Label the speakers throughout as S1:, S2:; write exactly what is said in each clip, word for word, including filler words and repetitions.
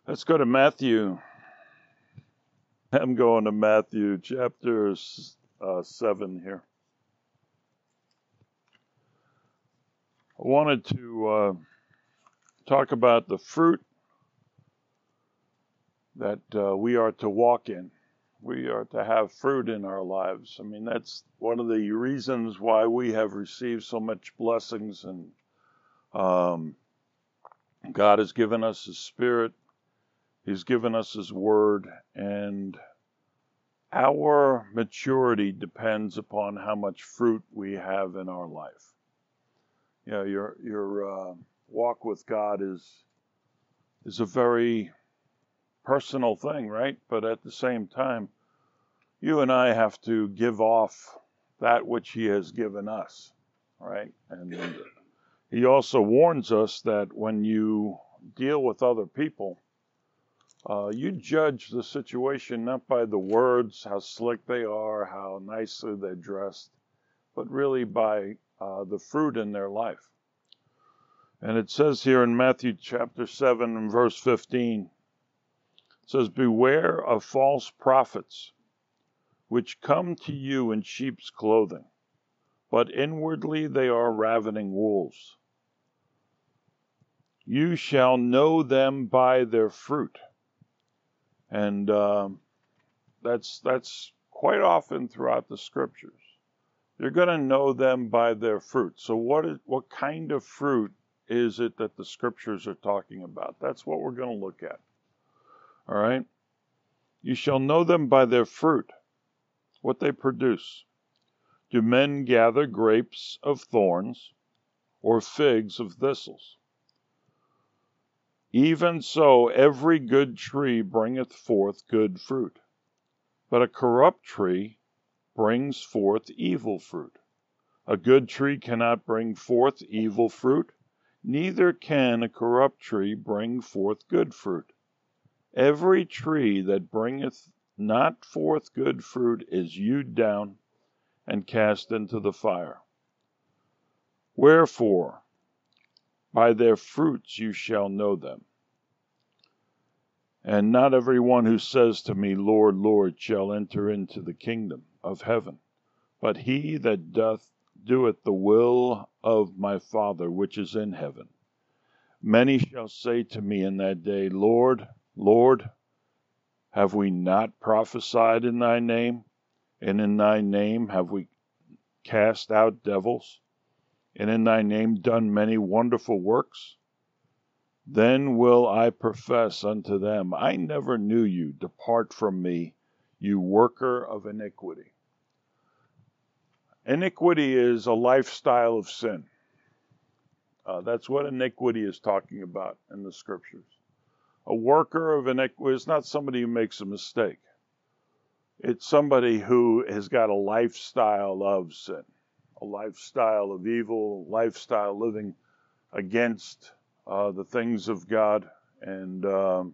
S1: Let's go to Matthew. I'm going to Matthew chapter uh, seven here. I wanted to uh, talk about the fruit that uh, we are to walk in. We are to have fruit in our lives. I mean, that's one of the reasons why we have received so much blessings, and um, God has given us His Spirit. He's given us His Word, and our maturity depends upon how much fruit we have in our life. You know, your your uh, walk with God is is a very personal thing, right? But at the same time, you and I have to give off that which He has given us, right? And He also warns us that when you deal with other people, uh, you judge the situation not by the words, how slick they are, how nicely they're dressed, but really by uh, the fruit in their life. And it says here in Matthew chapter seven and verse fifteen, it says, "Beware of false prophets, which come to you in sheep's clothing, but inwardly they are ravening wolves. You shall know them by their fruit." And um, that's that's quite often throughout the scriptures. You're going to know them by their fruit. So what is what kind of fruit is it that the scriptures are talking about? That's what we're going to look at. All right? You shall know them by their fruit, what they produce. Do men gather grapes of thorns, or figs of thistles? Even so, every good tree bringeth forth good fruit, but a corrupt tree brings forth evil fruit. A good tree cannot bring forth evil fruit, neither can a corrupt tree bring forth good fruit. Every tree that bringeth not forth good fruit is hewed down and cast into the fire. Wherefore, by their fruits you shall know them. And not every one who says to me, Lord, Lord, shall enter into the kingdom of heaven, but he that doth doeth the will of my Father which is in heaven. Many shall say to me in that day, Lord, Lord, have we not prophesied in thy name? And in thy name have we cast out devils? And in thy name done many wonderful works? Then will I profess unto them, I never knew you. Depart from me, you worker of iniquity. Iniquity is a lifestyle of sin. Uh, that's what iniquity is talking about in the scriptures. A worker of iniquity is not somebody who makes a mistake. It's somebody who has got a lifestyle of sin, a lifestyle of evil, a lifestyle living against uh, the things of God, and um,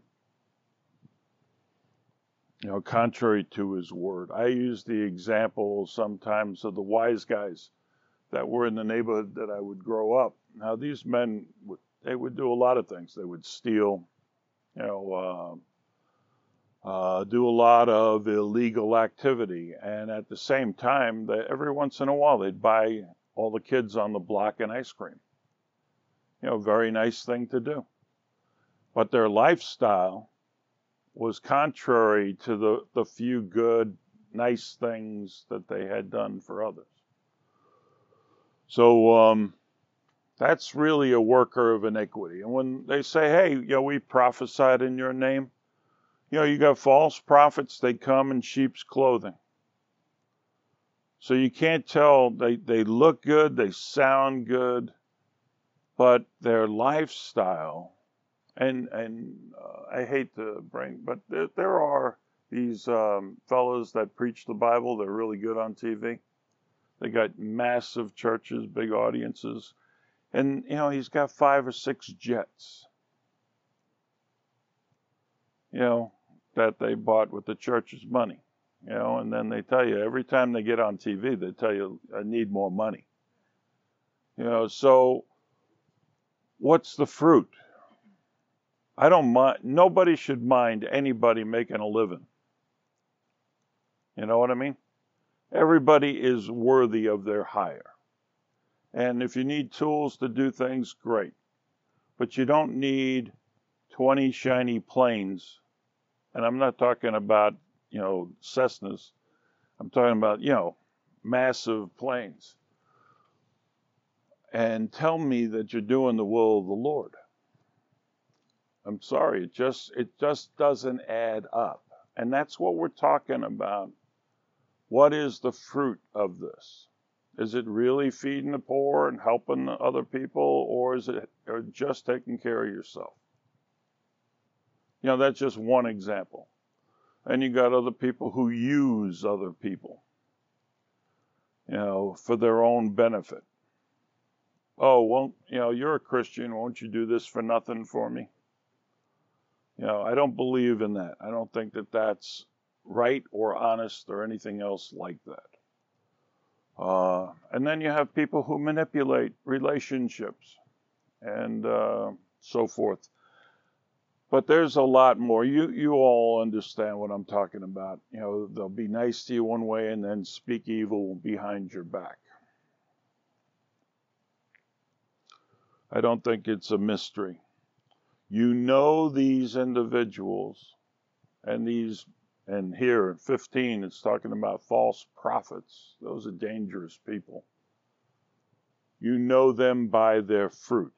S1: you know, contrary to His word. I use the example sometimes of the wise guys that were in the neighborhood that I would grow up. Now, these men, would, they would do a lot of things. They would steal, you know, uh, uh, do a lot of illegal activity. And at the same time, they, every once in a while, they'd buy all the kids on the block an ice cream. You know, very nice thing to do. But their lifestyle was contrary to the, the few good, nice things that they had done for others. So um, that's really a worker of iniquity. And when they say, hey, you know, we prophesied in your name, you know, you got false prophets, they come in sheep's clothing. So you can't tell, they, they look good, they sound good, but their lifestyle, and and uh, I hate to bring, but there, there are these um, fellows that preach the Bible, they're really good on T V. They got massive churches, big audiences. And, you know, he's got five or six jets, you know, that they bought with the church's money, you know, and then they tell you every time they get on T V, they tell you, I need more money. You know, so what's the fruit? I don't mind, nobody should mind anybody making a living. You know what I mean? Everybody is worthy of their hire. And if you need tools to do things, great. But you don't need twenty shiny planes. And I'm not talking about, you know, Cessnas. I'm talking about, you know, massive planes. And tell me that you're doing the will of the Lord. I'm sorry, it just it just doesn't add up. And that's what we're talking about. What is the fruit of this? Is it really feeding the poor and helping other people, or is it or just taking care of yourself? You know, that's just one example. And you got other people who use other people, you know, for their own benefit. Oh, well, you know, you're a Christian. Won't you do this for nothing for me? You know, I don't believe in that. I don't think that that's right or honest or anything else like that. Uh, and then you have people who manipulate relationships and uh, so forth. But there's a lot more. You you all understand what I'm talking about. You know, they'll be nice to you one way and then speak evil behind your back. I don't think it's a mystery. You know these individuals, and these, and here at fifteen, it's talking about false prophets. Those are dangerous people. You know them by their fruit.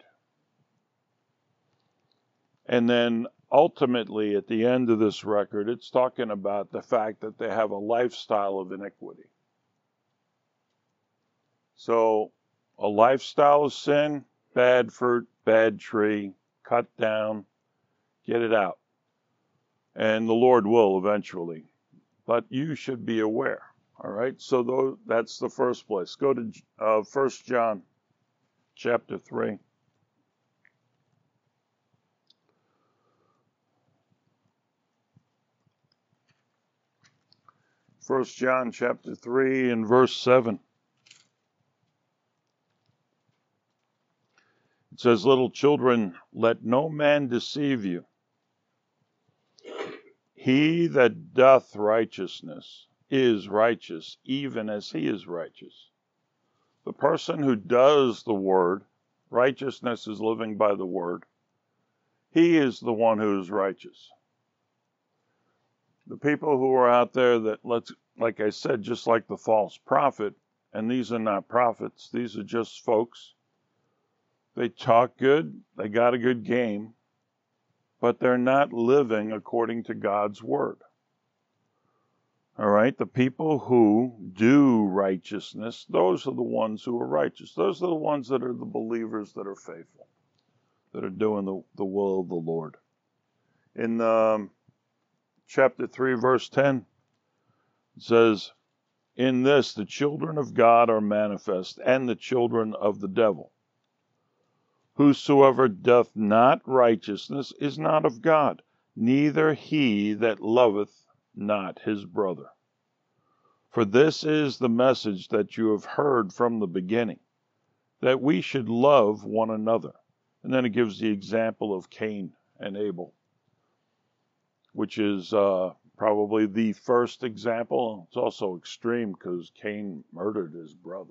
S1: And then ultimately, at the end of this record, it's talking about the fact that they have a lifestyle of iniquity. So, a lifestyle of sin, bad fruit, bad tree, cut down, get it out. And the Lord will eventually. But you should be aware. All right? So those, that's the first place. Go to uh, First John chapter three. First John chapter three and verse seven. It says, little children, let no man deceive you. He that doth righteousness is righteous, even as he is righteous. The person who does the word, righteousness is living by the word, he is the one who is righteous. The people who are out there that, let's, like I said, just like the false prophet, and these are not prophets, these are just folks. They talk good, they got a good game, but they're not living according to God's word. All right, the people who do righteousness, those are the ones who are righteous. Those are the ones that are the believers that are faithful, that are doing the, the will of the Lord. In um, chapter three, verse ten, it says, in this the children of God are manifest, and the children of the devil. Whosoever doth not righteousness is not of God, neither he that loveth not his brother. For this is the message that you have heard from the beginning, that we should love one another. And then it gives the example of Cain and Abel, which is uh, probably the first example. It's also extreme because Cain murdered his brother.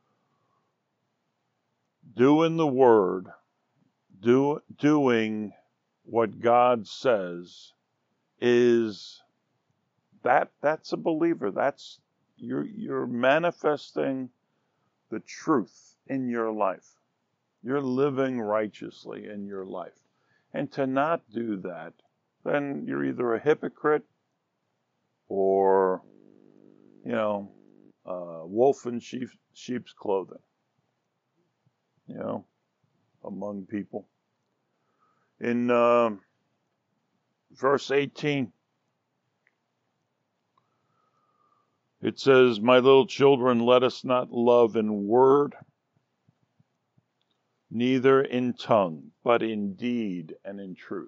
S1: Doing the word, do, doing what God says is that that's a believer. That's you're you're manifesting the truth in your life. You're living righteously in your life. And to not do that, then you're either a hypocrite or, you know, uh, wolf in sheep, sheep's clothing, you know, among people. In uh, verse eighteen, it says, my little children, let us not love in word, neither in tongue, but in deed and in truth.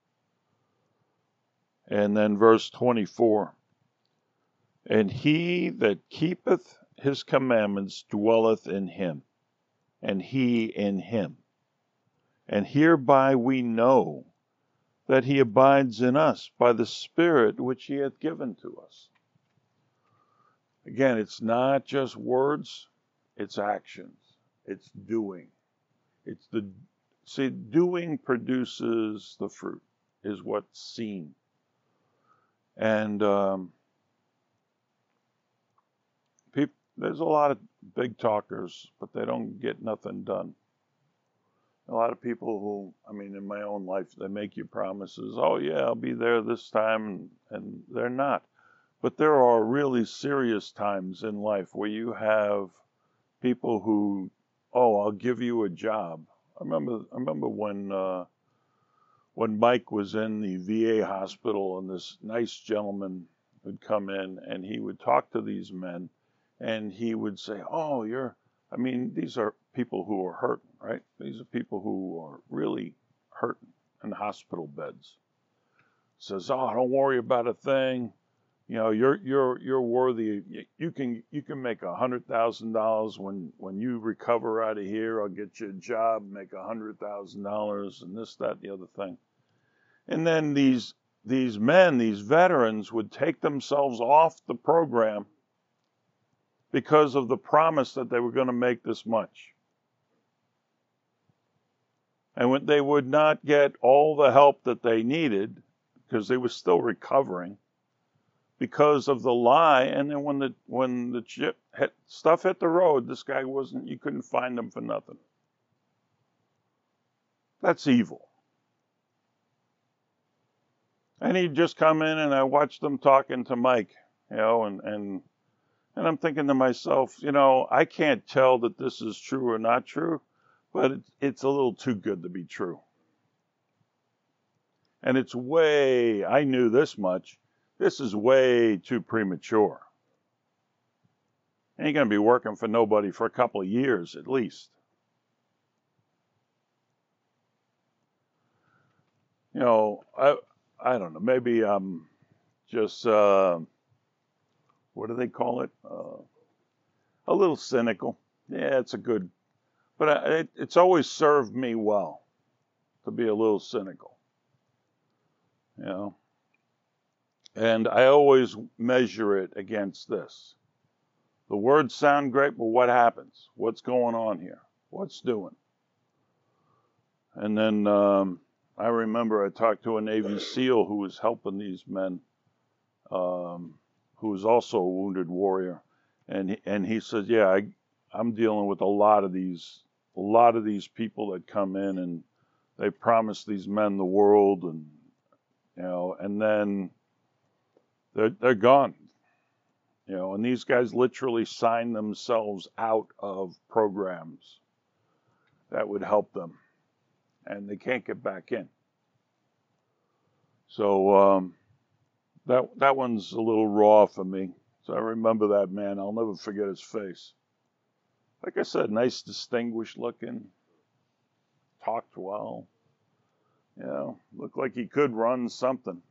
S1: And then verse twenty-four, and he that keepeth his commandments dwelleth in him, and he in him. And hereby we know that he abides in us by the Spirit which he hath given to us. Again, it's not just words, it's actions, it's doing. It's the, see, doing produces the fruit, is what's seen. And um, people, there's a lot of big talkers, but they don't get nothing done. A lot of people who, I mean, in my own life, they make you promises. Oh, yeah, I'll be there this time, and they're not. But there are really serious times in life where you have people who, oh, I'll give you a job. I remember, I remember when uh, when Mike was in the V A hospital, and this nice gentleman would come in, and he would talk to these men, and he would say, oh, you're, I mean, these are people who are hurting, right? These are people who are really hurting in hospital beds. Says, oh, don't worry about a thing. You know, you're you're you're worthy. You can you can make a hundred thousand dollars when when you recover out of here. I'll get you a job, make a hundred thousand dollars, and this, that, and the other thing. And then these these men, these veterans, would take themselves off the program because of the promise that they were going to make this much. And when they would not get all the help that they needed, because they were still recovering, because of the lie. And then when the when the chip hit, stuff hit the road, this guy wasn't, you couldn't find him for nothing. That's evil. And he'd just come in, and I watched them talking to Mike, you know, and and and I'm thinking to myself, you know, I can't tell that this is true or not true, but it's, it's a little too good to be true. And it's way, I knew this much, this is way too premature. Ain't going to be working for nobody for a couple of years at least. You know, I I don't know, maybe I'm just, uh, what do they call it? Uh, a little cynical. Yeah, it's a good, but I, it, it's always served me well to be a little cynical. You know, and I always measure it against this. The words sound great, but what happens? What's going on here? What's doing? And then um, I remember I talked to a Navy SEAL who was helping these men, um, who was also a wounded warrior, and he, and he said, "Yeah, I, I'm dealing with a lot of these, a lot of these people that come in, and they promise these men the world, and you know, and then they're they're gone, you know, and these guys literally sign themselves out of programs that would help them, and they can't get back in. So um, that that one's a little raw for me. So I remember that man. I'll never forget his face. Like I said, nice, distinguished looking, talked well. You know, looked like he could run something.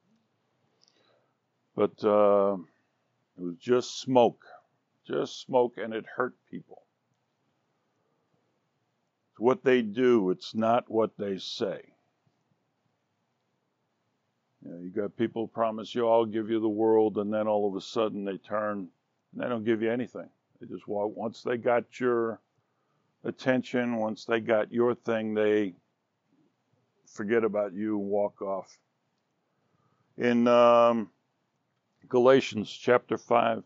S1: But uh, it was just smoke. Just smoke, and it hurt people. It's what they do. It's not what they say. You know, you got people promise you, I'll give you the world, and then all of a sudden they turn and they don't give you anything. They just walk. Once they got your attention, once they got your thing, they forget about you and walk off. In um, Galatians chapter five,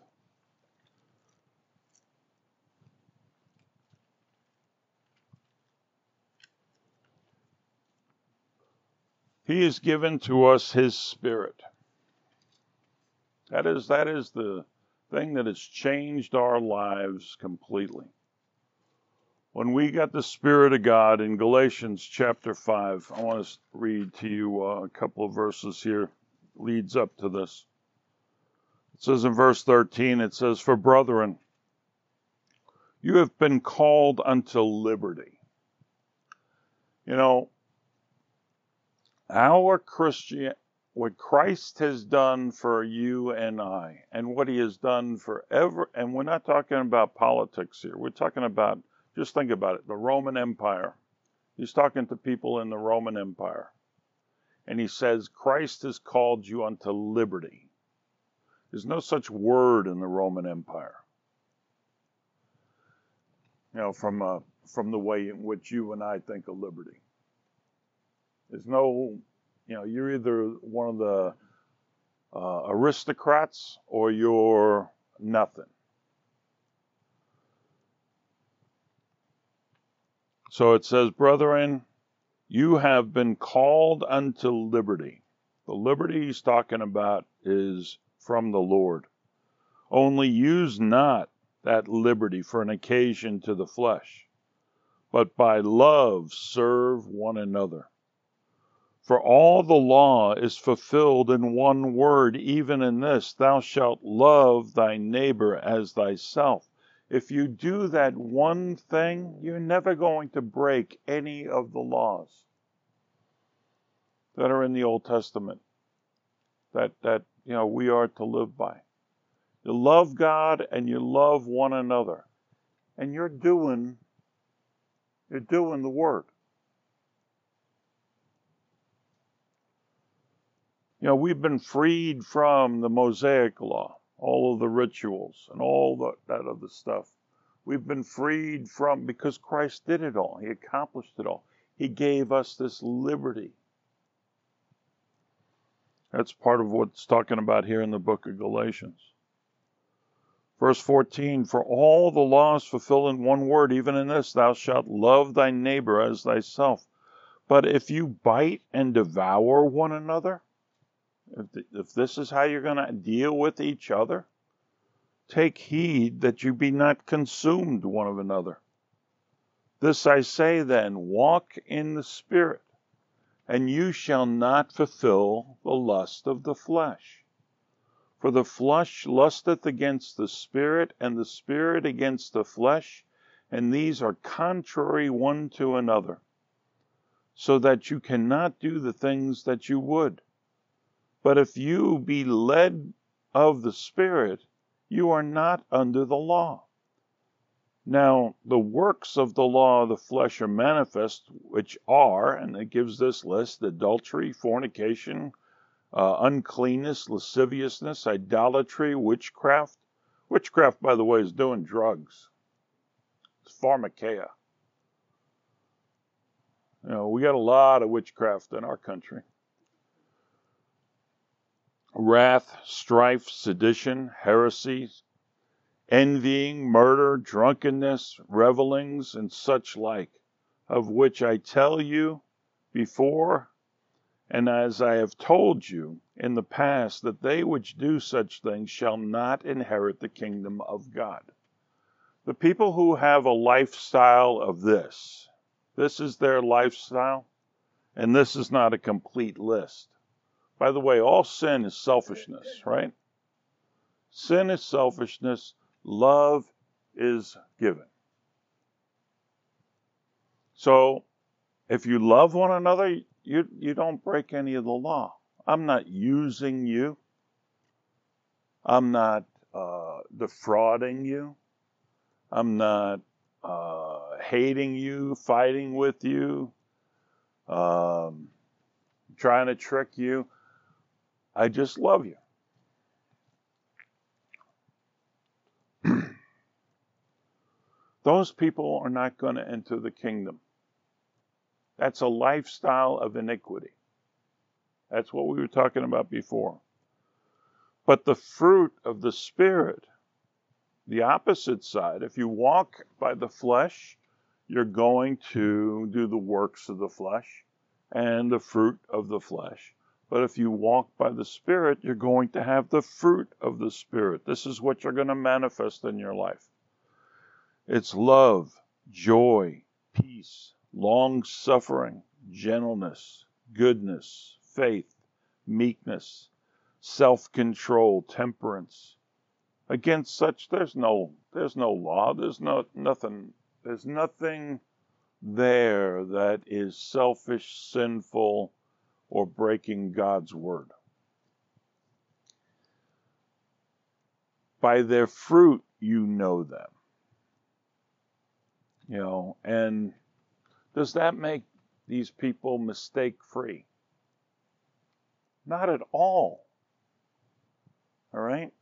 S1: He has given to us His Spirit. That is, that is the thing that has changed our lives completely. When we got the Spirit of God in Galatians chapter five, I want to read to you uh, a couple of verses here, leads up to this. It says in verse thirteen, it says, "For brethren, you have been called unto liberty." You know, our Christian, what Christ has done for you and I, and what He has done for ever, and we're not talking about politics here. We're talking about, just think about it, the Roman Empire. He's talking to people in the Roman Empire. And he says, Christ has called you unto liberty. There's no such word in the Roman Empire. You know, from uh, from the way in which you and I think of liberty. There's no, you know, you're either one of the uh, aristocrats or you're nothing. So it says, brethren, you have been called unto liberty. The liberty he's talking about is from the Lord. Only use not that liberty for an occasion to the flesh, but by love serve one another. For all the law is fulfilled in one word, even in this, thou shalt love thy neighbor as thyself. If you do that one thing, you're never going to break any of the laws that are in the Old Testament that, that you know we are to live by. You love God and you love one another. And you're doing you're doing the word. You know, we've been freed from the Mosaic law, all of the rituals and all the, that other stuff. We've been freed from, because Christ did it all. He accomplished it all. He gave us this liberty. That's part of what's talking about here in the book of Galatians. Verse fourteen, for all the law is fulfilled in one word, even in this, thou shalt love thy neighbor as thyself. But if you bite and devour one another, If, the, if this is how you're going to deal with each other, take heed that you be not consumed one of another. This I say then, walk in the Spirit, and you shall not fulfill the lust of the flesh. For the flesh lusteth against the Spirit, and the Spirit against the flesh, and these are contrary one to another, so that you cannot do the things that you would. But if you be led of the Spirit, you are not under the law. Now, the works of the law of the flesh are manifest, which are, and it gives this list, adultery, fornication, uh, uncleanness, lasciviousness, idolatry, witchcraft. Witchcraft, by the way, is doing drugs. It's pharmakeia. You know, we got a lot of witchcraft in our country. Wrath, strife, sedition, heresies, envying, murder, drunkenness, revelings, and such like, of which I tell you before, and as I have told you in the past, that they which do such things shall not inherit the kingdom of God. The people who have a lifestyle of this, this is their lifestyle, and this is not a complete list. By the way, all sin is selfishness, right? Sin is selfishness. Love is given. So, if you love one another, you, you don't break any of the law. I'm not using you. I'm not uh, defrauding you. I'm not uh, hating you, fighting with you, um, trying to trick you. I just love you. Those people are not going to enter the kingdom. That's a lifestyle of iniquity. That's what we were talking about before. But the fruit of the Spirit, the opposite side, if you walk by the flesh, you're going to do the works of the flesh and the fruit of the flesh. But if you walk by the Spirit, you're going to have the fruit of the Spirit. This is what you're going to manifest in your life. It's love, joy, peace, long-suffering, gentleness, goodness, faith, meekness, self-control, temperance. Against such there's no there's no law, there's no nothing there's nothing there that is selfish, sinful, or breaking God's word. By their fruit you know them. You know, and does that make these people mistake-free? Not at all. All right?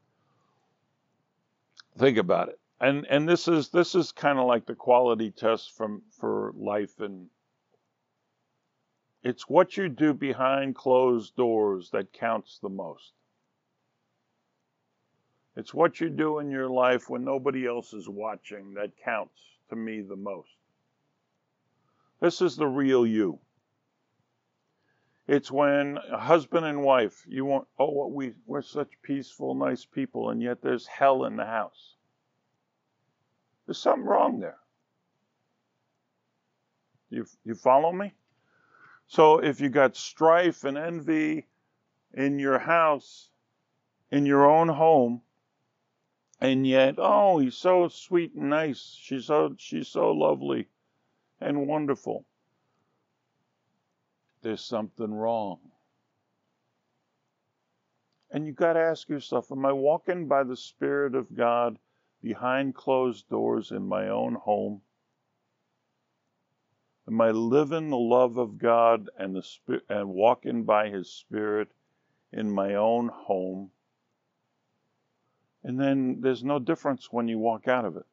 S1: Think about it. And and this is this is kind of like the quality test from for life, and it's what you do behind closed doors that counts the most. It's what you do in your life when nobody else is watching that counts to me the most. This is the real you. It's when a husband and wife, you want, oh, we, we're such peaceful, nice people, and yet there's hell in the house. There's something wrong there. You, you follow me? So if you got strife and envy in your house, in your own home, and yet, oh, he's so sweet and nice. She's so, she's so lovely and wonderful. There's something wrong. And you got to ask yourself, am I walking by the Spirit of God behind closed doors in my own home? Am I living the love of God and the Spirit and walking by His Spirit in my own home? And then there's no difference when you walk out of it.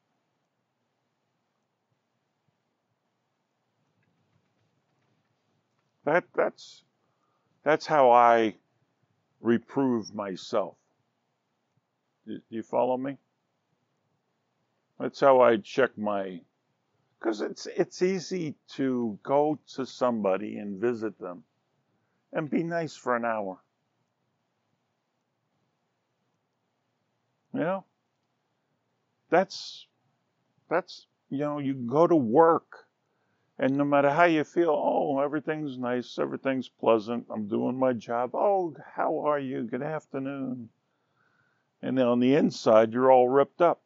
S1: That that's that's how I reprove myself. Do you follow me? That's how I check my, because it's it's easy to go to somebody and visit them and be nice for an hour. You know? That's that's you know, you go to work. And no matter how you feel, oh, everything's nice, everything's pleasant, I'm doing my job. Oh, how are you? Good afternoon. And then on the inside, you're all ripped up.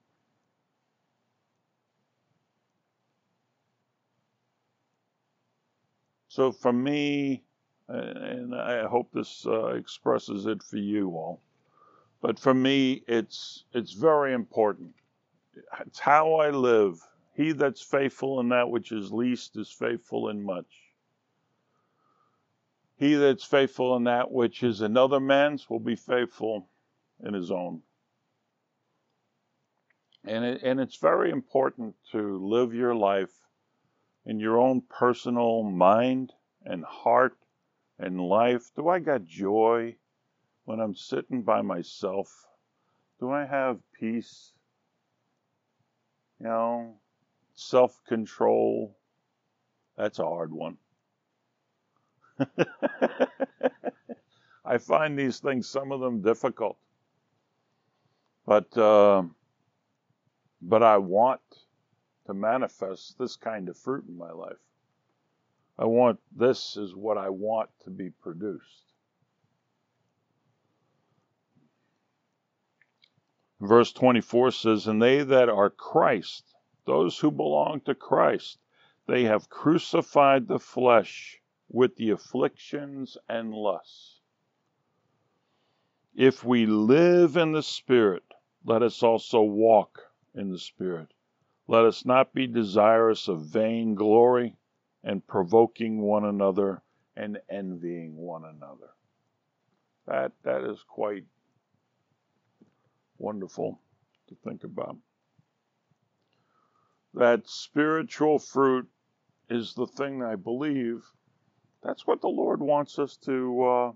S1: So for me, and I hope this uh, expresses it for you all, but for me, it's it's very important. It's how I live. He that's faithful in that which is least is faithful in much. He that's faithful in that which is another man's will be faithful in his own. And it, and it's very important to live your life in your own personal mind and heart and life. Do I got joy when I'm sitting by myself? Do I have peace? You know, self-control. That's a hard one. I find these things, some of them difficult. But, uh, but I want to manifest this kind of fruit in my life. I want, this is what I want to be produced. Verse twenty-four says, and they that are Christ, those who belong to Christ, they have crucified the flesh with the afflictions and lusts. If we live in the Spirit, let us also walk in the Spirit. Let us not be desirous of vain glory and provoking one another and envying one another. That that is quite wonderful to think about. That spiritual fruit is the thing I believe. That's what the Lord wants us to uh,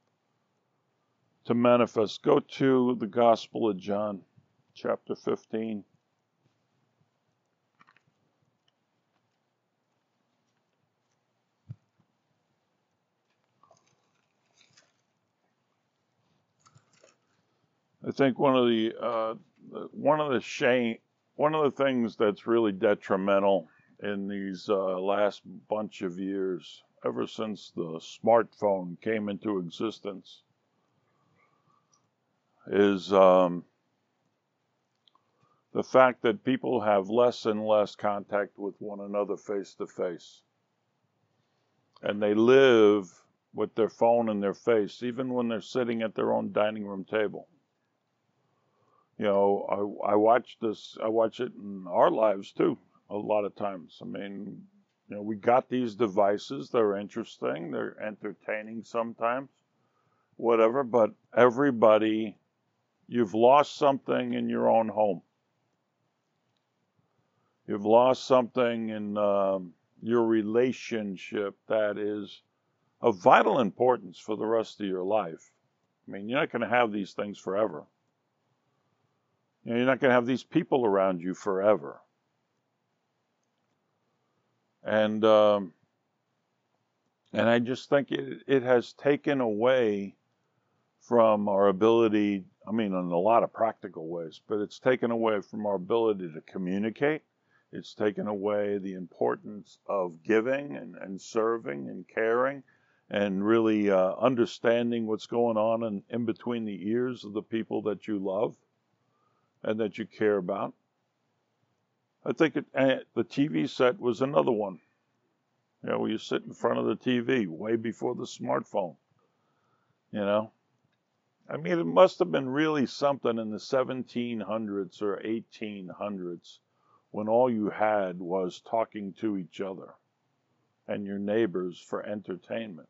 S1: to manifest. Go to the Gospel of John, chapter fifteen. I think one of the uh, one of the shame, one of the things that's really detrimental in these uh, last bunch of years, ever since the smartphone came into existence, is um, the fact that people have less and less contact with one another face to face, and they live with their phone in their face, even when they're sitting at their own dining room table. You know, I, I watch this, I watch it in our lives too, a lot of times. I mean, you know, we got these devices, they're interesting, they're entertaining sometimes, whatever, but everybody, you've lost something in your own home. You've lost something in um, your relationship that is of vital importance for the rest of your life. I mean, you're not going to have these things forever. You know, you're not going to have these people around you forever. And um, and I just think it, it has taken away from our ability, I mean, in a lot of practical ways, but it's taken away from our ability to communicate. It's taken away the importance of giving and, and serving and caring and really uh, understanding what's going on in, in between the ears of the people that you love and that you care about. I think it, uh, the T V set was another one. You know, where you sit in front of the T V way before the smartphone. You know, I mean, it must have been really something in the seventeen hundreds or eighteen hundreds when all you had was talking to each other and your neighbors for entertainment.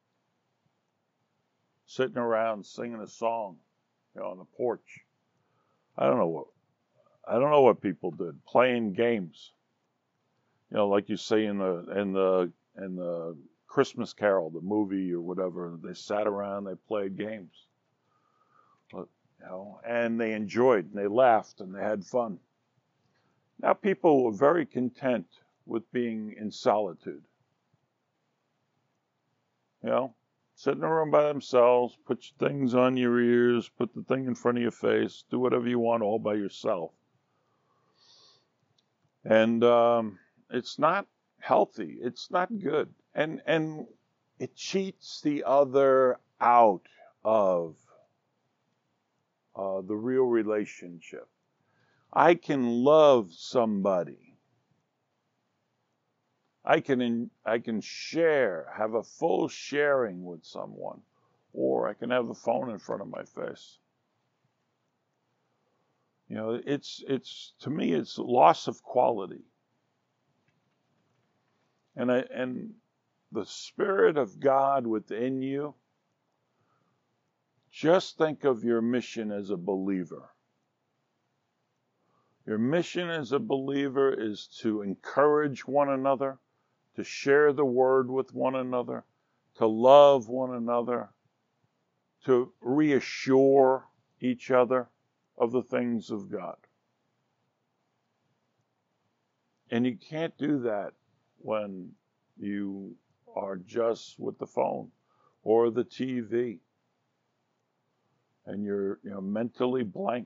S1: Sitting around singing a song, you know, on the porch. I don't know what I don't know what people did. Playing games. You know, like you say in the in the in the Christmas Carol, the movie or whatever, they sat around, they played games. But, you know, and they enjoyed and they laughed and they had fun. Now people are very content with being in solitude. You know, sit in a room by themselves, put things on your ears, put the thing in front of your face, do whatever you want all by yourself. And um, it's not healthy. It's not good. And and it cheats the other out of uh, the real relationship. I can love somebody. I can I can share, have a full sharing with someone, or I can have the phone in front of my face. You know, it's it's to me it's loss of quality. And I and the Spirit of God within you, just think of your mission as a believer. Your mission as a believer is to encourage one another, to share the word with one another, to love one another, to reassure each other of the things of God. And you can't do that when you are just with the phone or the T V and you're, you know, mentally blank.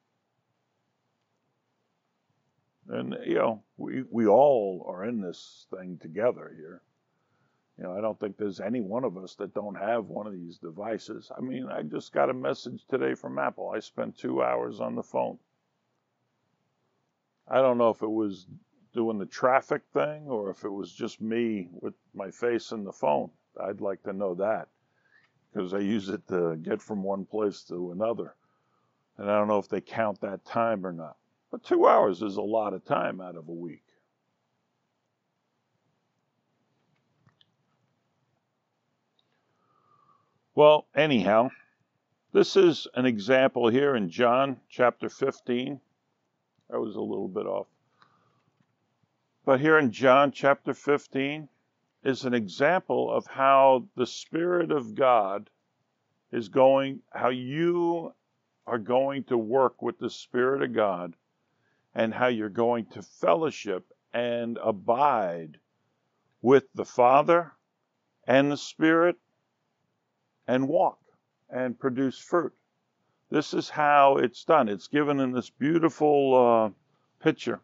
S1: And, you know, we, we all are in this thing together here. You know, I don't think there's any one of us that don't have one of these devices. I mean, I just got a message today from Apple. I spent two hours on the phone. I don't know if it was doing the traffic thing or if it was just me with my face in the phone. I'd like to know that because I use it to get from one place to another. And I don't know if they count that time or not. But two hours is a lot of time out of a week. Well, anyhow, this is an example here in John chapter fifteen. I was a little bit off. But here in John chapter fifteen is an example of how the Spirit of God is going, how you are going to work with the Spirit of God and how you're going to fellowship and abide with the Father and the Spirit and walk and produce fruit. This is how it's done. It's given in this beautiful uh, picture.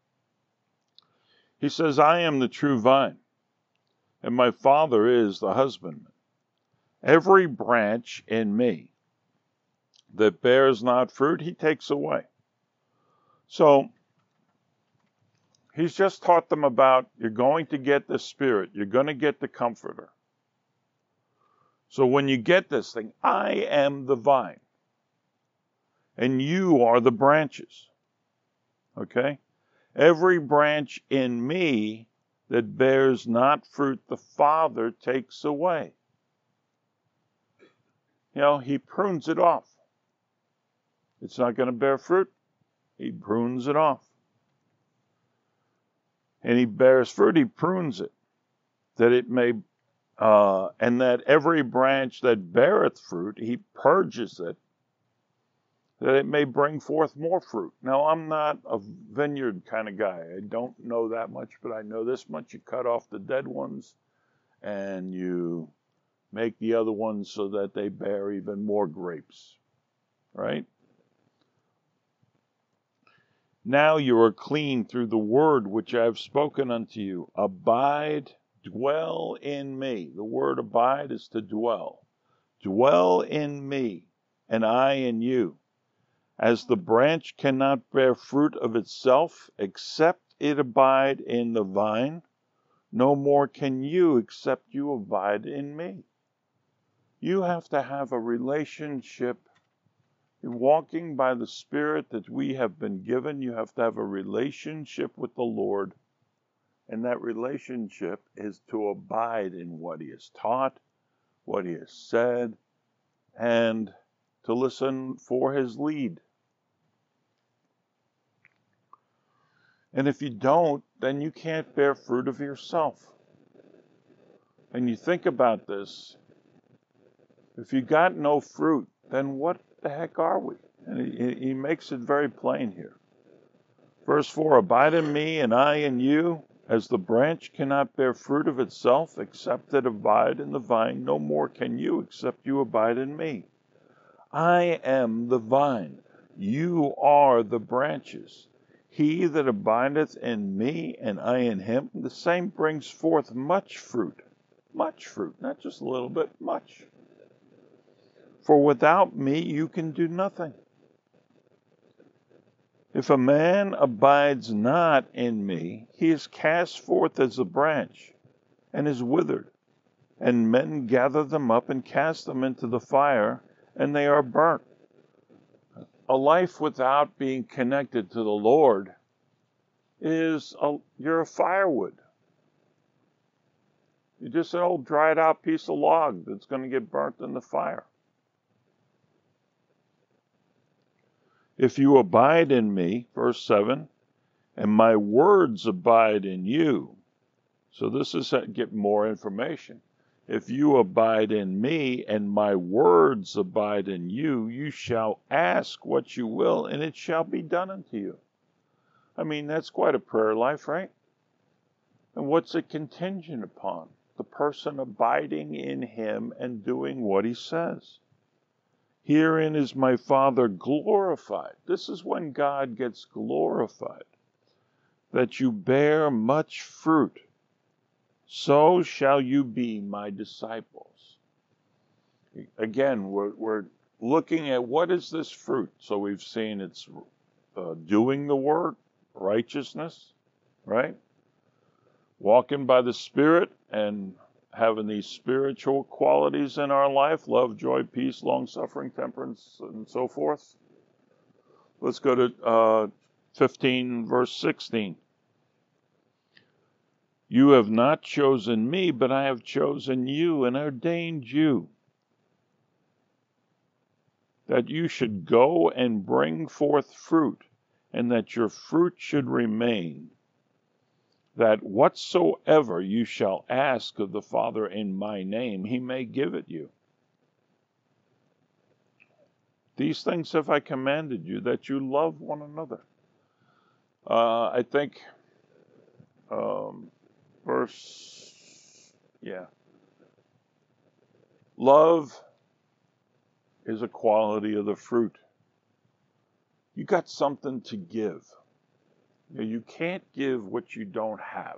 S1: He says, I am the true vine, and my Father is the husbandman. Every branch in me that bears not fruit, he takes away. So, he's just taught them about, you're going to get the Spirit, you're going to get the Comforter. So when you get this thing, I am the vine, and you are the branches. Okay? Every branch in me that bears not fruit, the Father takes away. you know, he prunes it off. It's not going to bear fruit. He prunes it off. And he bears fruit, he prunes it, that it may, uh, and that every branch that beareth fruit, he purges it, that it may bring forth more fruit. Now, I'm not a vineyard kind of guy. I don't know that much, but I know this much. You cut off the dead ones, and you make the other ones so that they bear even more grapes, right? Now you are clean through the word which I have spoken unto you. Abide, dwell in me. The word abide is to dwell. Dwell in me, and I in you. As the branch cannot bear fruit of itself, except it abide in the vine, no more can you except you abide in me. You have to have a relationship. Walking by the Spirit that we have been given, you have to have a relationship with the Lord. And that relationship is to abide in what He has taught, what He has said, and to listen for His lead. And if you don't, then you can't bear fruit of yourself. And you think about this. If you got no fruit, then what the heck are we? And he, he makes it very plain here. Verse four, abide in me and I in you, as the branch cannot bear fruit of itself, except it abide in the vine, no more can you, except you abide in me. I am the vine, you are the branches. He that abideth in me and I in him, the same brings forth much fruit. Much fruit, not just a little bit, much. For without me you can do nothing. If a man abides not in me, he is cast forth as a branch, and is withered, and men gather them up and cast them into the fire, and they are burnt. A life without being connected to the Lord is, a, you're a firewood. You're just an old dried out piece of log that's going to get burnt in the fire. If you abide in me, verse seven, and my words abide in you. So this is to get more information. If you abide in me and my words abide in you, you shall ask what you will, and it shall be done unto you. I mean, that's quite a prayer life, right? And what's it contingent upon? The person abiding in him and doing what he says. Herein is my Father glorified. This is when God gets glorified. That you bear much fruit. So shall you be my disciples. Again, we're, we're looking at what is this fruit. So we've seen it's uh, doing the word, righteousness, right? Walking by the Spirit and having these spiritual qualities in our life, love, joy, peace, long-suffering, temperance, and so forth. Let's go to uh, fifteen, verse sixteen. You have not chosen me, but I have chosen you and ordained you, that you should go and bring forth fruit, and that your fruit should remain, that whatsoever you shall ask of the Father in my name, he may give it you. These things have I commanded you, that you love one another. Uh, I think, um, verse, yeah. Love is a quality of the fruit. You got something to give. You know, you can't give what you don't have.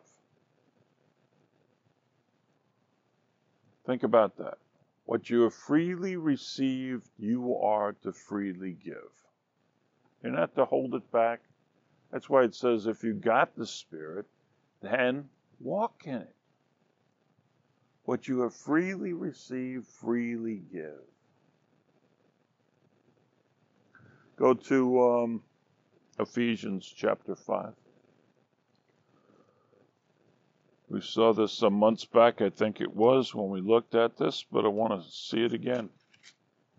S1: Think about that. What you have freely received, you are to freely give. You're not to hold it back. That's why it says, if you got the Spirit, then walk in it. What you have freely received, freely give. Go to um, Ephesians chapter five. We saw this some months back, I think it was, when we looked at this, but I want to see it again.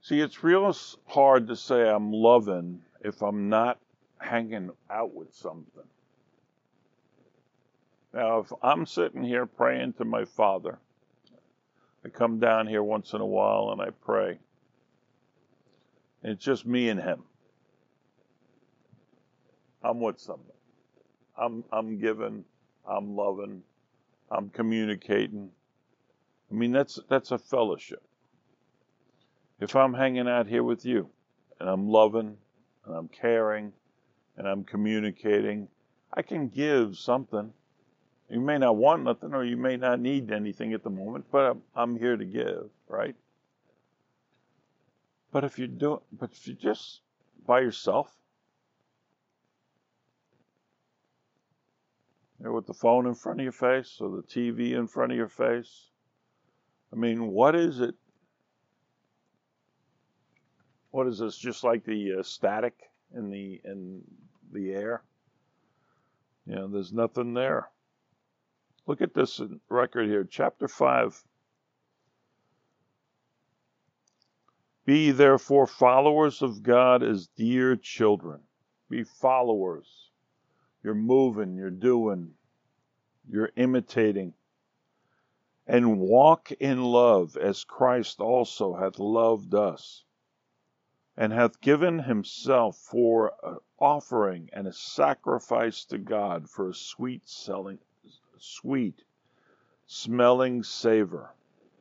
S1: See, it's real hard to say I'm loving if I'm not hanging out with something. Now, if I'm sitting here praying to my Father, I come down here once in a while and I pray. And it's just me and Him. I'm with somebody. I'm I'm giving. I'm loving. I'm communicating. I mean, that's that's a fellowship. If I'm hanging out here with you, and I'm loving, and I'm caring, and I'm communicating, I can give something. You may not want nothing, or you may not need anything at the moment, but I'm, I'm here to give, right? But if you do, but if you're just by yourself, you're with the phone in front of your face, or the T V in front of your face, I mean, what is it? What is this? Just like the uh, static in the in the air? You know, there's nothing there. Look at this record here, chapter five. Be therefore followers of God as dear children. Be followers. You're moving, you're doing, you're imitating. And walk in love as Christ also hath loved us, and hath given himself for an offering and a sacrifice to God for a sweet selling, sweet smelling savor.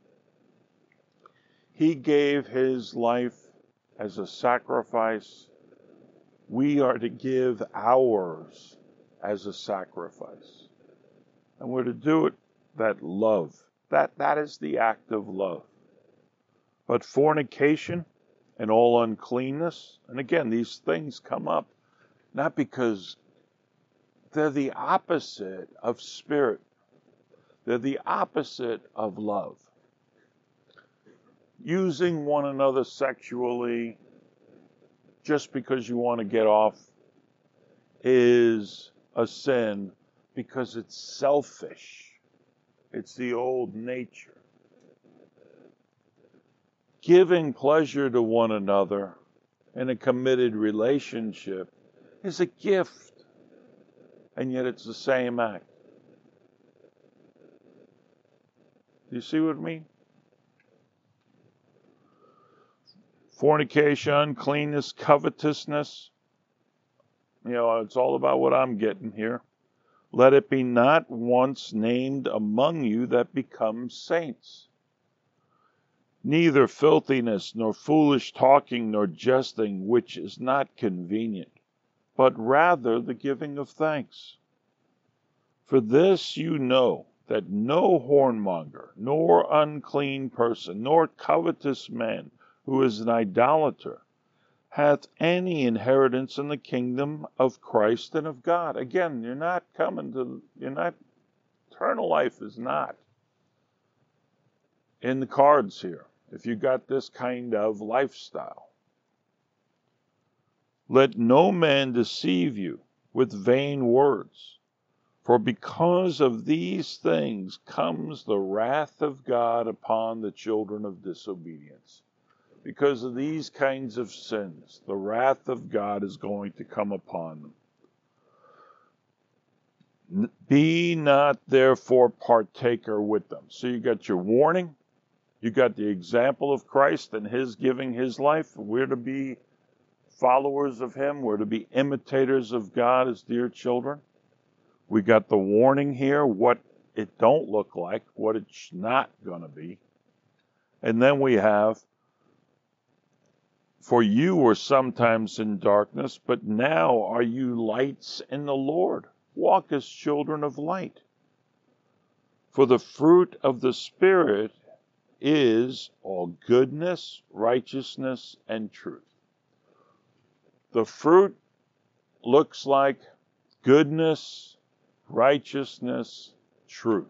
S1: He gave his life as a sacrifice. We are to give ours as a sacrifice. And we're to do it that love. That that is the act of love. But fornication and all uncleanness, and again, these things come up not because they're the opposite of spirit. They're the opposite of love. Using one another sexually just because you want to get off is a sin because it's selfish. It's the old nature. Giving pleasure to one another in a committed relationship is a gift, and yet it's the same act. Do you see what I mean? Fornication, uncleanness, covetousness. You know, it's all about what I'm getting here. Let it be not once named among you that become saints. Neither filthiness, nor foolish talking, nor jesting, which is not convenient, but rather the giving of thanks. For this you know, that no whoremonger, nor unclean person, nor covetous man, who is an idolater, hath any inheritance in the kingdom of Christ and of God. Again, you're not coming to, you're not, eternal life is not in the cards here, if you got this kind of lifestyle. Let no man deceive you with vain words, for because of these things comes the wrath of God upon the children of disobedience. Because of these kinds of sins, the wrath of God is going to come upon them. Be not therefore partaker with them. So you got your warning, you got the example of Christ and his giving his life. We're to be followers of him. We're to be imitators of God as dear children. We got the warning here, what it don't look like, what it's not going to be. And then we have, for you were sometimes in darkness, but now are you lights in the Lord. Walk as children of light. For the fruit of the Spirit is all goodness, righteousness, and truth. The fruit looks like goodness, righteousness, truth.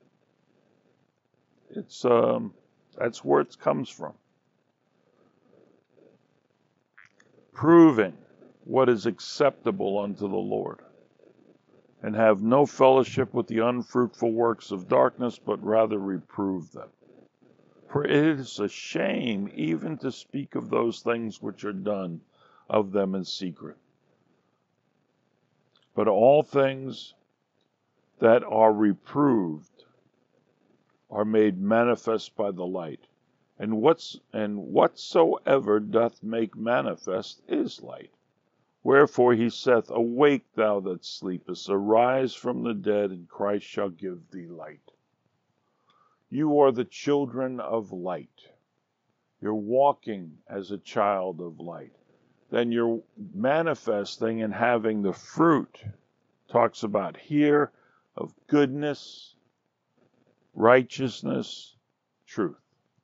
S1: It's um, that's where it comes from. Proving what is acceptable unto the Lord, and have no fellowship with the unfruitful works of darkness, but rather reprove them. For it is a shame even to speak of those things which are done of them in secret. But all things that are reproved are made manifest by the light. And what's and whatsoever doth make manifest is light. Wherefore he saith, Awake, thou that sleepest, arise from the dead, and Christ shall give thee light. You are the children of light. You're walking as a child of light. Then you're manifesting and having the fruit, talks about here, of goodness, righteousness, truth.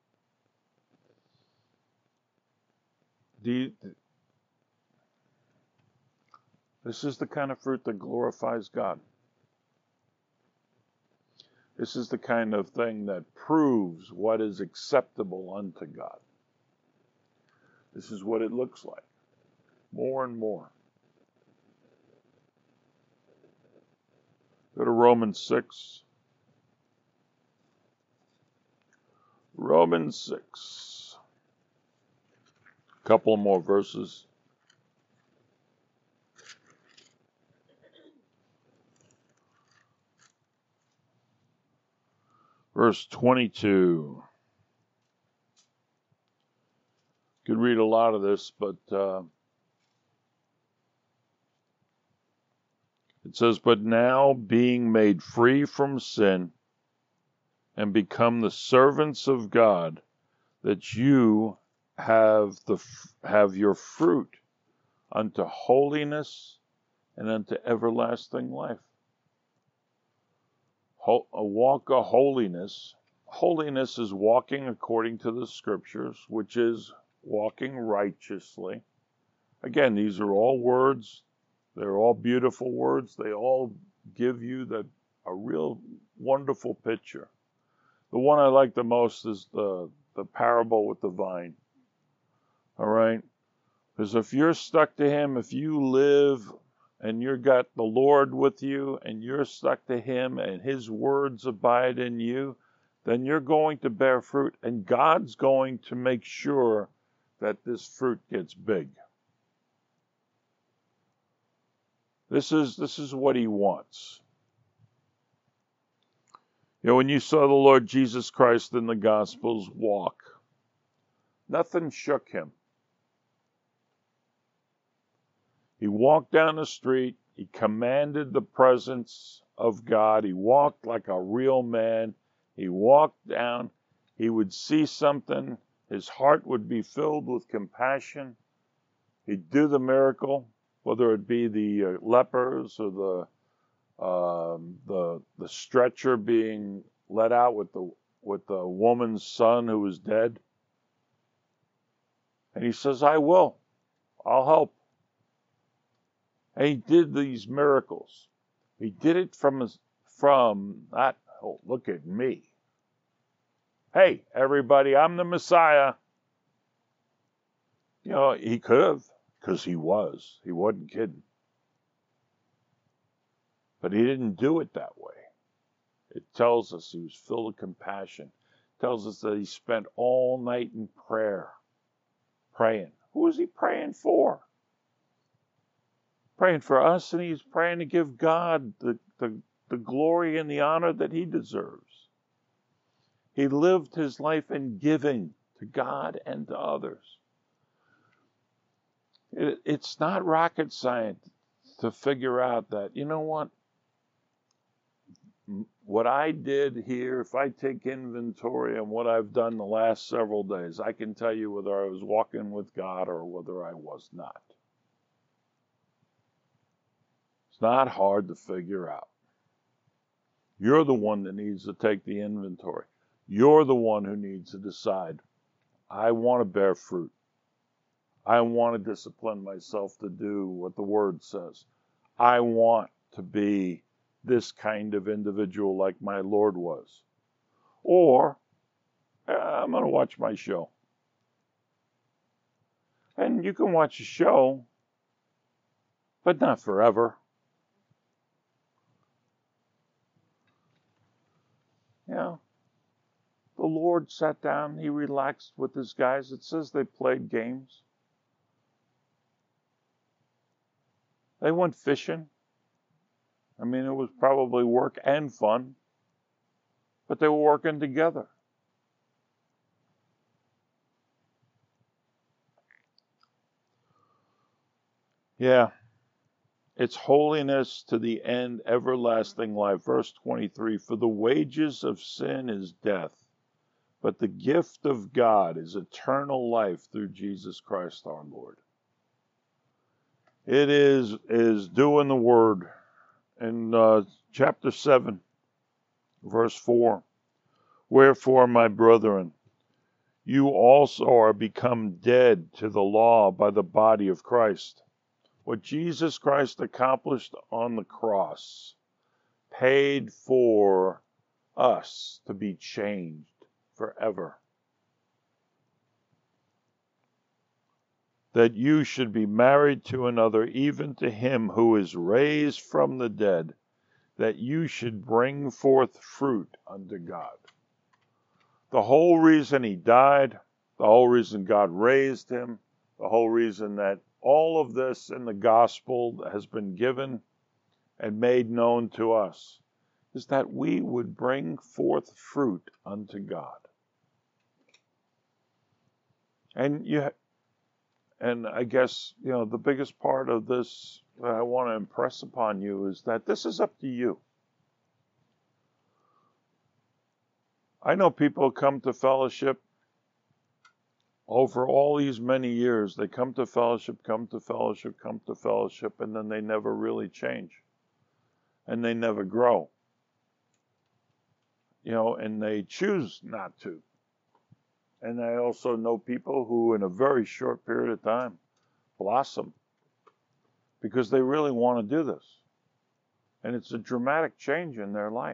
S1: The, this is the kind of fruit that glorifies God. This is the kind of thing that proves what is acceptable unto God. This is what it looks like, more and more. Go to Romans six. Romans six. A couple more verses. Verse twenty-two. Could read a lot of this, but uh, it says, But now being made free from sin and become the servants of God, that you have the have your fruit unto holiness and unto everlasting life. A walk of holiness. Holiness is walking according to the scriptures, which is walking righteously. Again, these are all words. They're all beautiful words. They all give you the, a real wonderful picture. The one I like the most is the, the parable with the vine. All right? Because if you're stuck to him, if you live and you've got the Lord with you and you're stuck to him and his words abide in you, then you're going to bear fruit, and God's going to make sure that this fruit gets big. This is this is what he wants. You know, when you saw the Lord Jesus Christ in the Gospels walk, nothing shook him. He walked down the street. He commanded the presence of God. He walked like a real man. He walked down. He would see something. His heart would be filled with compassion. He'd do the miracle, whether it be the uh, lepers or the um, the the stretcher being let out with the with the woman's son who was dead. And he says, "I will. I'll help." And he did these miracles. He did it from his, from not, oh, look at me. Hey, everybody, I'm the Messiah. You know, he could have, because he was. He wasn't kidding. But he didn't do it that way. It tells us he was filled with compassion. It tells us that he spent all night in prayer, praying. Who was he praying for? Praying for us, and he's praying to give God the, the, the glory and the honor that he deserves. He lived his life in giving to God and to others. It, it's not rocket science to figure out that, you know what? What I did here, if I take inventory on what I've done the last several days, I can tell you whether I was walking with God or whether I was not. It's not hard to figure out. You're the one that needs to take the inventory. You're the one who needs to decide, I want to bear fruit. I want to discipline myself to do what the Word says. I want to be this kind of individual like my Lord was. Or, I'm going to watch my show. And you can watch a show, but not forever. You know, The Lord sat down, he relaxed with his guys. It says they played games. They went fishing. I mean, it was probably work and fun, but they were working together. Yeah. It's holiness to the end, everlasting life. Verse twenty-three, for the wages of sin is death, but the gift of God is eternal life through Jesus Christ our Lord. It is, is doing the word. In uh, chapter seven, verse four, wherefore, my brethren, you also are become dead to the law by the body of Christ. What Jesus Christ accomplished on the cross paid for us to be changed forever. That you should be married to another, even to him who is raised from the dead, that you should bring forth fruit unto God. The whole reason he died, the whole reason God raised him, the whole reason that all of this in the gospel has been given and made known to us is that we would bring forth fruit unto God. And you, and I guess, you know, the biggest part of this that I want to impress upon you is that this is up to you. I know people come to fellowship over all these many years. They come to fellowship, come to fellowship, come to fellowship, and then they never really change. And they never grow. You know, and they choose not to. And I also know people who, in a very short period of time, blossom because they really want to do this. And it's a dramatic change in their life.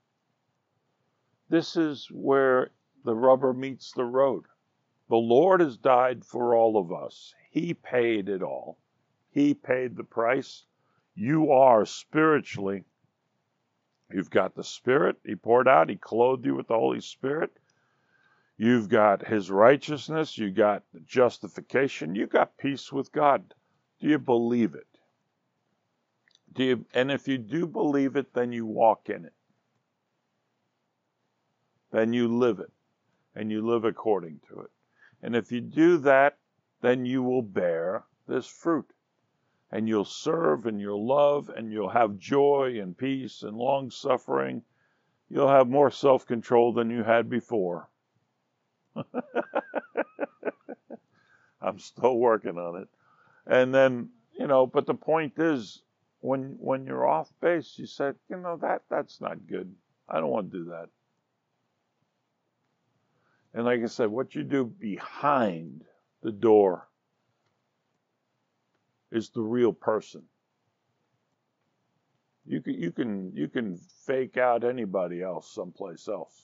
S1: This is where the rubber meets the road. The Lord has died for all of us. He paid it all. He paid the price. You are spiritually. You've got the Spirit. He poured out. He clothed you with the Holy Spirit. You've got his righteousness. You got justification. You got peace with God. Do you believe it? Do you, and if you do believe it, then you walk in it. Then you live it. And you live according to it. And if you do that, then you will bear this fruit. And you'll serve and you'll love and you'll have joy and peace and long suffering. You'll have more self-control than you had before. I'm still working on it. And then, you know, but the point is, when when you're off base, you said, you know, that that's not good. I don't want to do that. And like I said, what you do behind the door is the real person. You can you can you can fake out anybody else someplace else.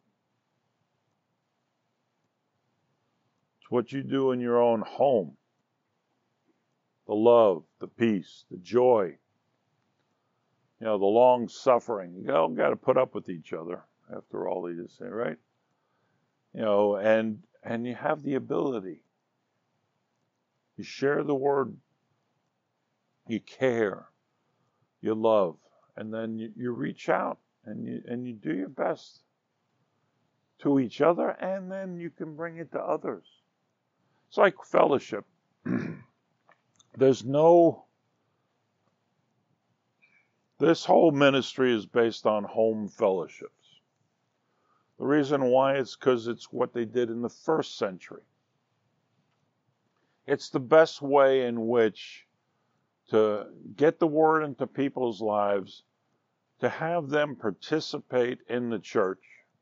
S1: It's what you do in your own home. The love, the peace, the joy, you know, the long suffering. You all got to put up with each other after all these, right? You know, and and you have the ability. You share the word. You care. You love, and then you, you reach out and you and you do your best to each other, and then you can bring it to others. It's like fellowship. There's no. This whole ministry is based on home fellowships. The reason why is because it's what they did in the first century. It's the best way in which to get the word into people's lives, to have them participate in the church.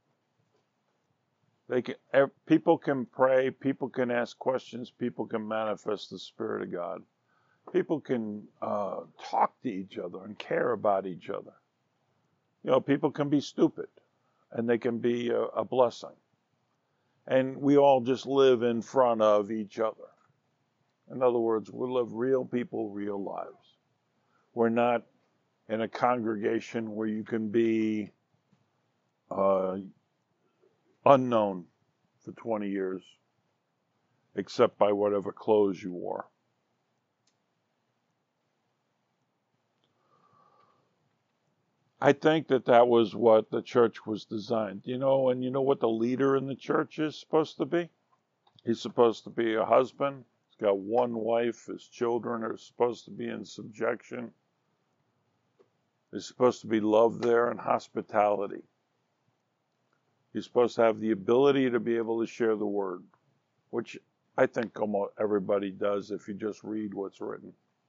S1: They can, people can pray, people can ask questions, people can manifest the Spirit of God. People can uh, talk to each other and care about each other. You know, people can be stupid, and they can be a, a blessing. And we all just live in front of each other. In other words, we live real people, real lives. We're not in a congregation where you can be uh, unknown for twenty years, except by whatever clothes you wore. I think that that was what the church was designed. You know, and you know what the leader in the church is supposed to be? He's supposed to be a husband. He's got one wife. His children are supposed to be in subjection. There's supposed to be love there and hospitality. He's supposed to have the ability to be able to share the word, which I think almost everybody does if you just read what's written.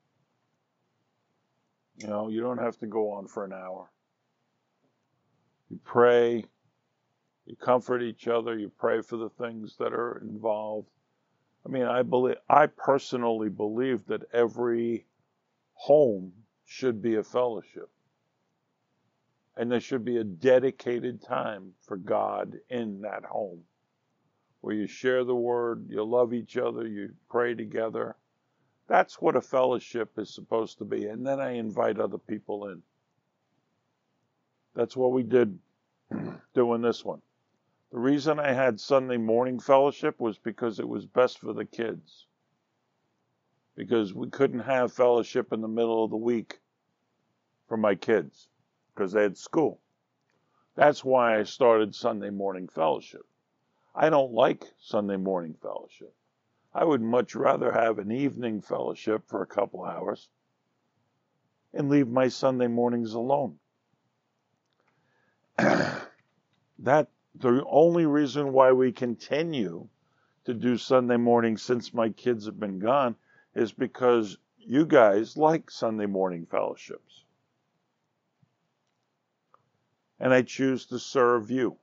S1: You know, you don't have to go on for an hour. You pray, you comfort each other, you pray for the things that are involved. I mean, I believe, I personally believe that every home should be a fellowship. And there should be a dedicated time for God in that home, where you share the word, you love each other, you pray together. That's what a fellowship is supposed to be. And then I invite other people in. That's what we did doing this one. The reason I had Sunday morning fellowship was because it was best for the kids. Because we couldn't have fellowship in the middle of the week for my kids, because they had school. That's why I started Sunday morning fellowship. I don't like Sunday morning fellowship. I would much rather have an evening fellowship for a couple hours and leave my Sunday mornings alone. That the only reason why we continue to do Sunday morning since my kids have been gone is because you guys like Sunday morning fellowships. And I choose to serve you.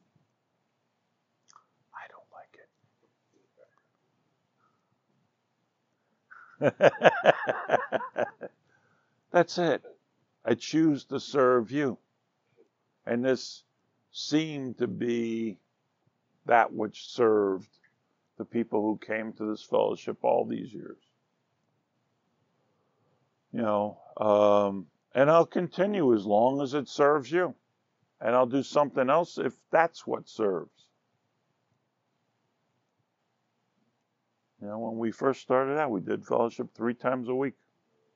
S1: I don't like it. That's it. I choose to serve you. And this seemed to be that which served the people who came to this fellowship all these years. You know, um, and I'll continue as long as it serves you. And I'll do something else if that's what serves. You know, when we first started out, we did fellowship three times a week.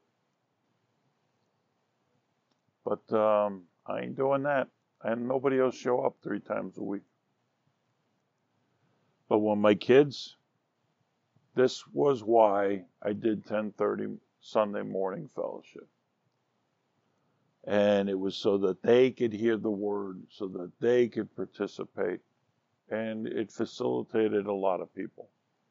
S1: But um, I ain't doing that. And nobody else show up three times a week. But when my kids, this was why I did ten thirty Sunday morning fellowship. And it was so that they could hear the word, so that they could participate. And it facilitated a lot of people.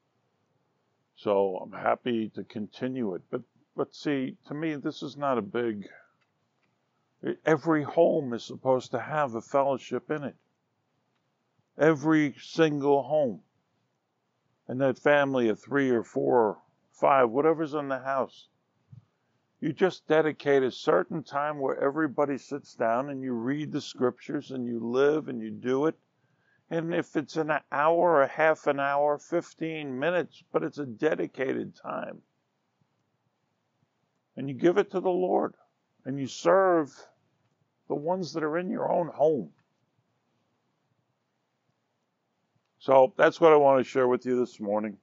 S1: So I'm happy to continue it. But, but see, to me, this is not a big... Every home is supposed to have a fellowship in it. Every single home. And that family of three or four or five, whatever's in the house. You just dedicate a certain time where everybody sits down and you read the scriptures and you live and you do it. And if it's an hour, a half an hour, fifteen minutes, but it's a dedicated time. And you give it to the Lord. And you serve the ones that are in your own home. So that's what I want to share with you this morning.